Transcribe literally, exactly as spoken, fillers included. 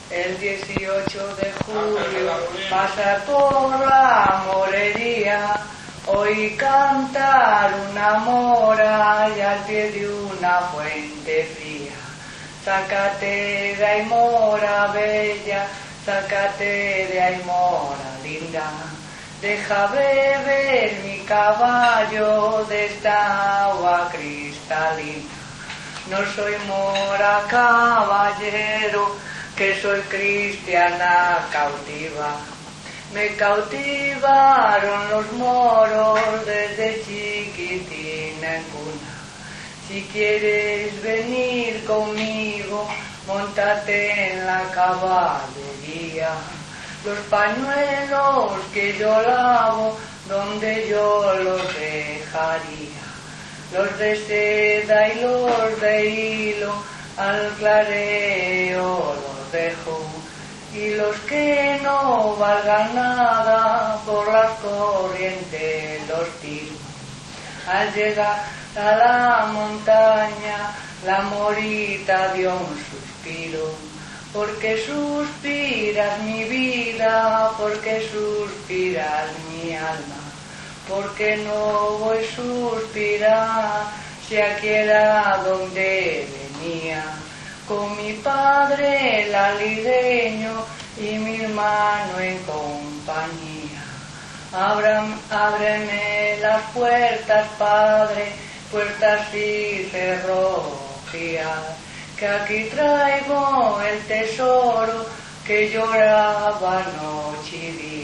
El dieciocho de julio pasar por la morería, oí cantar una mora y al pie de una fuente fría. Sácate de ahí, mora bella, sácate de ahí, mora linda. Deja beber mi caballo de esta agua cristalina. No soy mora caballero, que soy cristiana cautiva. Me cautivaron los moros desde chiquitina en cuna. Si quieres venir conmigo, móntate en la caballería. Los pañuelos que yo lavo, donde yo los dejaría. Los de seda y los de hilo, al clareo los dejo. Y los que no valgan nada, por las corrientes los tiro. Al llegar a la montaña, la morita dio un suspiro. Porque suspiras mi vida, porque suspiras mi alma. Porque no voy a suspirar si aquí era donde venía. Con mi padre el alideño y mi hermano en compañía. Abram, ábreme las puertas, Padre, puertas y cerrojillas, que aquí traigo el tesoro que lloraba noche y día.